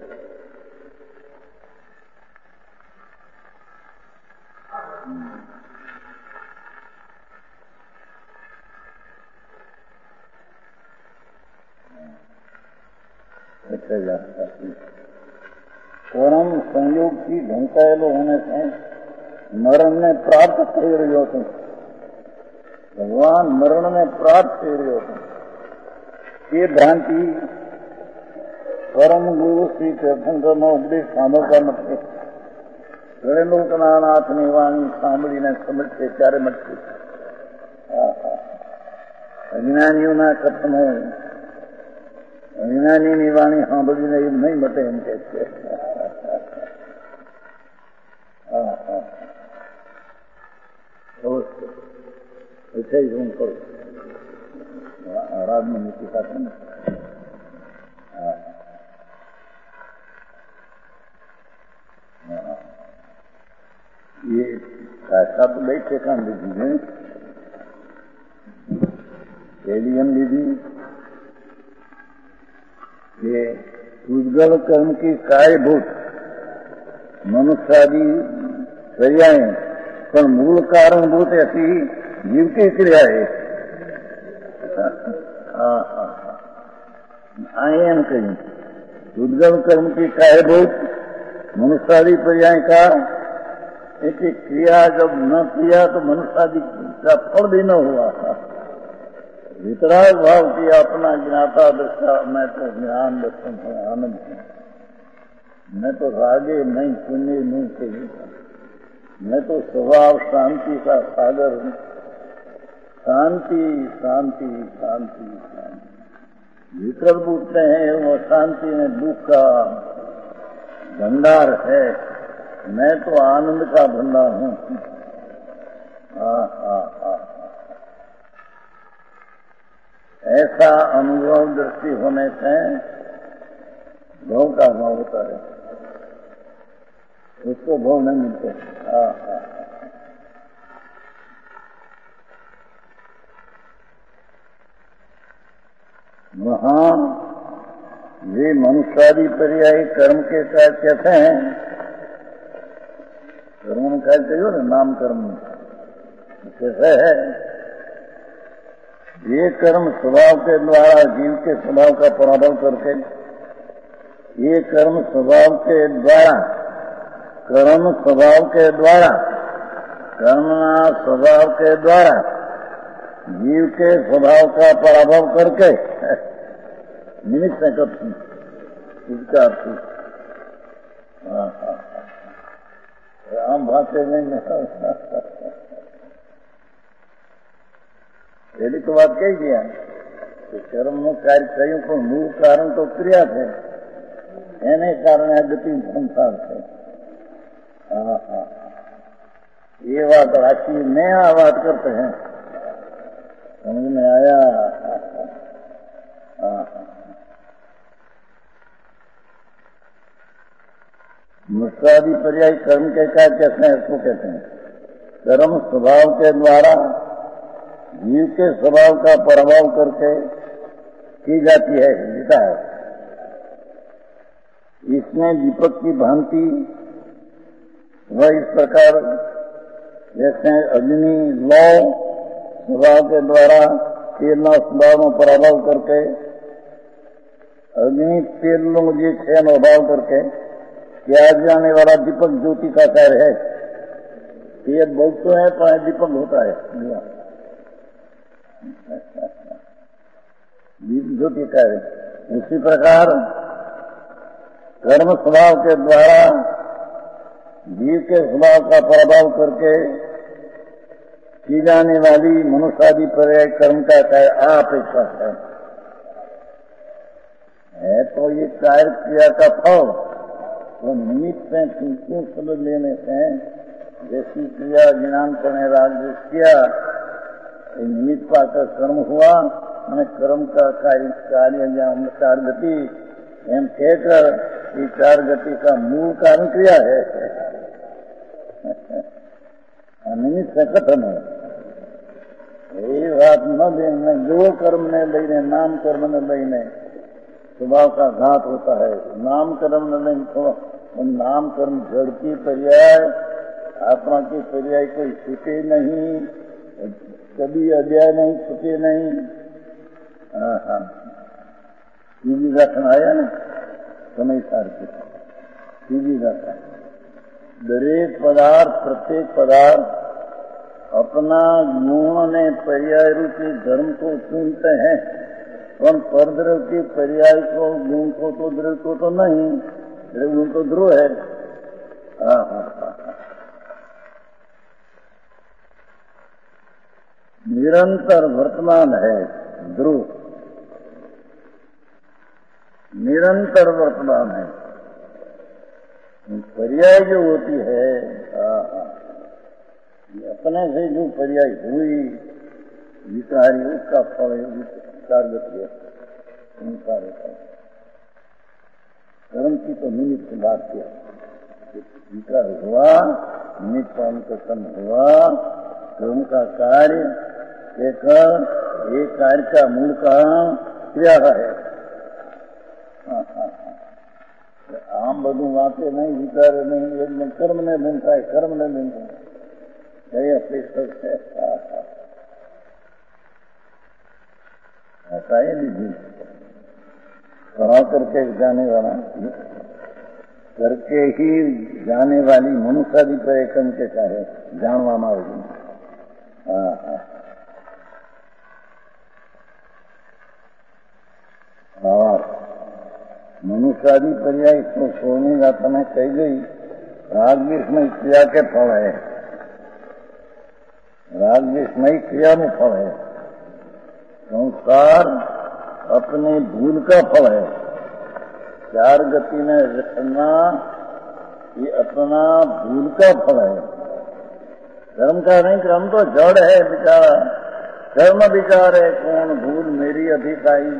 परम संयोग થી ઢંકાયેલો હોने से मरण ने प्राप्त થઈ રહ્યો છે. ભગવાન મરણ ને પ્રાપ્ત થઈ રહ્યો છે. એ ભ્રાંતિ પરમ ગુરુ શ્રી તીર્થંકરનો ઉપદેશ સાંભળતા નથી. ત્રૈલોકના નાથની વાણી સાંભળીને સમજશે ત્યારે મટશે. અજ્ઞાનીઓના કથનો અજ્ઞાનીની વાણી સાંભળીને એમ નહીં મટે એમ કે છે. થઈ હું કરું રાજની નીતિ સાથે ને ये ऐसा तो नहीं ठेकान दीजिए. एलियन विधि ये उद्गल कर्म की कार्यभूत मनुष्यादि क्रियाएं पर मूल कारणभूत ऐसी जीव की क्रिया है। आए हम कहीं उद्गल कर्म की कार्यभूत मनुष्यादि क्रियाएं का एक क्रिया जब न किया तो मनुष्यादि का फल भी न हुआ। वितराग भाव किया अपना ज्ञाता दृष्टा, मैं तो ज्ञान दर्शन है, आनंद है, मैं तो रागे नहीं पुण्य नहीं चाहिए, मैं तो स्वभाव शांति का सागर हूँ। शांति शांति शांति शांति विकल्प पूछते हैं, वो शांति में दुख का भंडार है, मैं तो आनंद का भंडार हूँ। ऐसा अनुभव दृष्टि होने से भोग का भाव होता है, उसको भोग नहीं मिलते। वहाँ ये मनुष्यादि पर्यायी कर्म के कार्य कैसे हैं? कर्म में कार्य चाहिए ना, नाम कर्म कैसे है? ये कर्म स्वभाव के द्वारा जीव के स्वभाव का पराभव करके, ये कर्म स्वभाव के द्वारा कर्म स्वभाव के द्वारा कर्मना स्वभाव के द्वारा जीव के स्वभाव का पराभव करके निमित्त करती इसका अर्थ। आम भाषा में पहली तो बात कही दिया कि कर्म कार्य क्रियों को मूल कारण तो क्रिया थे, एने कारण है गति संसार थे। ये बात राशि नया बात करते हैं, समझ में आया? मनुष्यादि पर्यायी कर्म के कार्य कैसे हैं, इसको कहते हैं कर्म स्वभाव के द्वारा जीव के स्वभाव का प्रभाव करके की जाती है, जीता है। इसमें दीपक की भांति वह इस प्रकार जैसे अग्नि लौ स्वभाव के द्वारा तेल स्वभाव में प्रभाव करके अग्नि तेल मुझे क्षय अभाव करके किया जाने वाला दीपक ज्योति का कार्य है। तेल बहुत तो है पर दीपक होता है, ज्योति कार्य। उसी प्रकार कर्म स्वभाव के द्वारा जीव के स्वभाव का प्रभाव करके की जाने वाली मनुष्यादि पर्याय कर्म का कार्य अपेक्षा है। तो ये कार्य क्रिया का फल तो निमित्त से क्यों समझ लेने से जैसी क्रिया ज्ञान करने राग किया निमित्त पाकर कर्म हुआ, मैंने कर्म का कार्य या चार गति एम कहकर ये चार गति का मूल कारण क्रिया है। निमित्त से कथन है ये बात न देने, जो कर्म ने लेने नाम कर्म न लेने स्वभाव का घात होता है। नाम कर्म न लेने तो नाम कर्म जड़ की पर्याय आत्मा की पर्याय कोई छूटे नहीं, कभी अध्याय नहीं छूटे नहीं। सीधी दर्शन आया ना समय सार के सीधी दर्शन दरेक पदार्थ प्रत्येक पदार्थ अपना गुण ने पर्याय रूपी धर्म को चुनते हैं, पर परद्रव के पर्याय को गुण को तो द्रव को तो नहीं, गुण तो ध्रुव है। निरंतर वर्तमान है ध्रुव, निरंतर वर्तमान है। पर्याय जो होती है अपने से जो पर्याय हुई विकारी उसका फल विचार गति है। कर्म की तो निमित्त बात किया, विकार हुआ निमित्त कथन हुआ कर्म का कार्य लेकर ये कार्य का मूल कारण क्रिया है। આમ બધું વાંચે નહીં, વિચારે નહીં, એકદમ કર્મને બનતા કર્મને બનતા એ અપેક્ષા છે। बताइए दीजिए, पढ़ा करके जाने वाला करके ही जाने वाली मनुष्यादि पर एकम के चाहे जानवा मार्ग। और मनुष्यादि पर्याय इसको छोड़ने का समय कही गई। राग द्वेष में क्रिया के फल है, राग द्वेष में क्रिया में फल है। संसार अपने भूल का फल है। चार गति में रखना ये अपना भूल का फल है, कर्म का नहीं। कर्म तो जड़ है बेचारा, कर्म विचार है कौन भूल मेरी अधिक आई।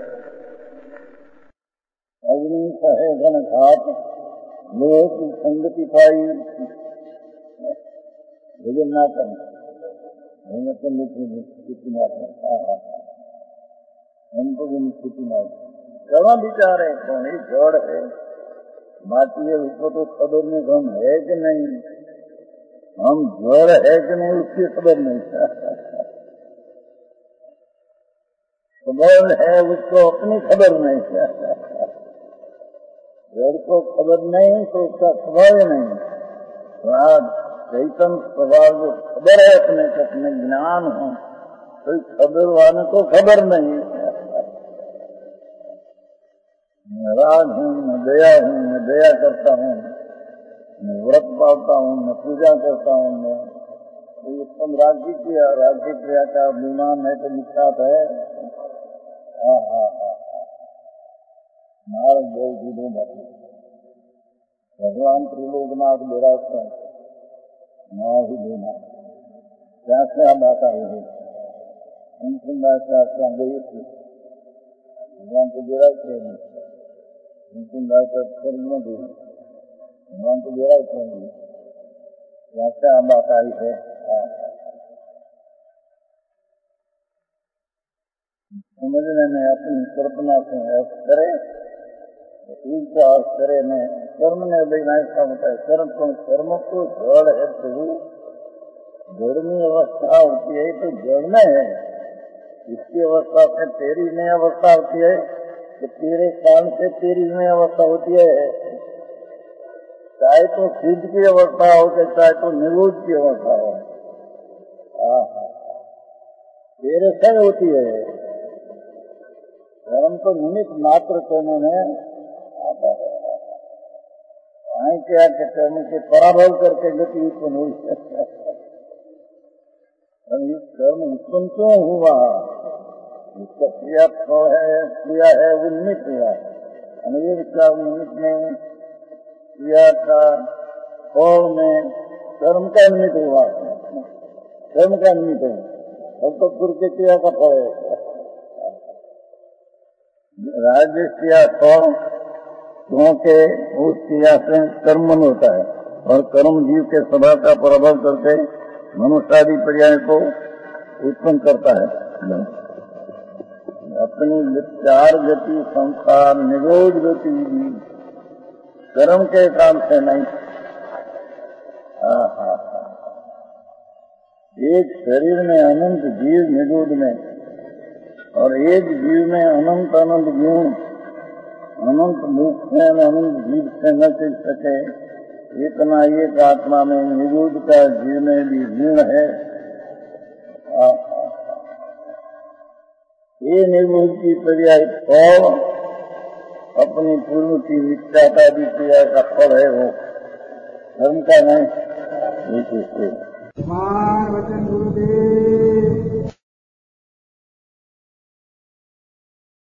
अग्नि सहे घन घात लोह की संगति पाई। जगन्नाथन हमको भी स्थिति नहीं। कर्म विचार है कौन, ये जड़ है, बाकी है उसको तो खबर नहीं हम है कि नहीं, हम जड़ है कि नहीं उसकी खबर नहीं। खबर है उसको अपनी खबर नहीं। जड़ को खबर नहीं तो उसका स्वभाव नहीं। आज चैतन्य स्वभाव जो खबर है अपने को, अपने ज्ञान हो, तो खबर वाले को खबर नहीं। मैं राग हूँ, मैं दया हूँ, मैं दया करता हूँ, मैं व्रत पालता हूँ, मैं पूजा करता हूँ, मैं तो ये सब राज्य क्रिया का विमान है तो निष्ठात है। नारद देव जी ने भगवान त्रिलोकनाथ विराजते ना ही देना क्या क्या बात आई है। अंतिम बात क्या गई थी भगवान को विराजते हैं, अंतिम बात स्वर्ग में भी भगवान को विराजते हैं। क्या क्या बात आई है। समझने में अपनी कल्पना से अर्थ करे, उसका अर्थ करे में कर्म ने लेना ऐसा होता है। कर्म को जड़ है तो जड़नी अवस्था होती है तो जड़ में है। इसकी अवस्था से तेरी नई अवस्था होती है कि तेरे कारण से तेरी नई अवस्था होती है। चाहे तो सिद्ध की अवस्था हो चाहे तो निरोध की अवस्था हो, तेरे संग होती है। कर्म तो निमित्त मात्र करने में आता है। क्या कर्म के पराभव करके गति उत्पन्न हुई। कर्म उत्पन्न क्यों हुआ, इसका क्रिया है वो निमित्त हुआ। अनेक का निमित्त में क्रिया का फल में कर्म का निमित्त हुआ, कर्म का निमित्त है और तो पूर्व के क्रिया का फल है। राज्य क्रिया फल क्योंकि उस क्रिया से कर्म होता है और कर्म जीव के स्वभाव का प्रभाव करके मनुष्यादि पर्याय को उत्पन्न करता है। अपनी चार गति संसार निरोध गति कर्म के काम से नहीं। एक शरीर में अनंत जीव निरोध में और एक जीव में अनंत अनंत गुण, अनंत मुख से अनंत जीव से न चल सके। इतना एक आत्मा में निरोध का जीव में भी गुण है। ये निरोध की पर्याय फल अपनी पूर्व की मिथ्याता भी क्रिया का फल है, वो धर्म का नहीं। मान वचन गुरुदेव।